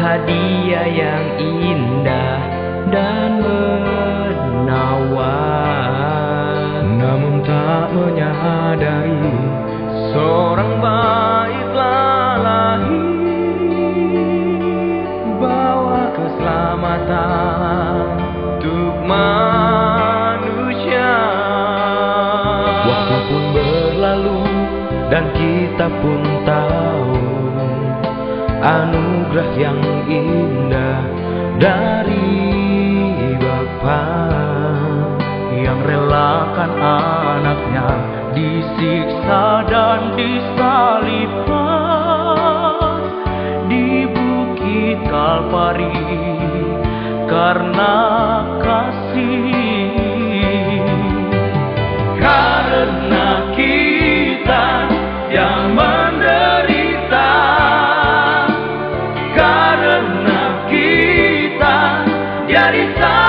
hadiah yang indah dan menawan. Namun tak menyadari seorang bayi telah lahir, bawa keselamatan untuk manusia. Waktu pun berlalu dan kita pun tahu anugerah yang indah dari Bapa yang relakan anaknya disiksa dan disalibkan di bukit Kalvari karena kasih. Karena kita yang menderita, karena kita jadi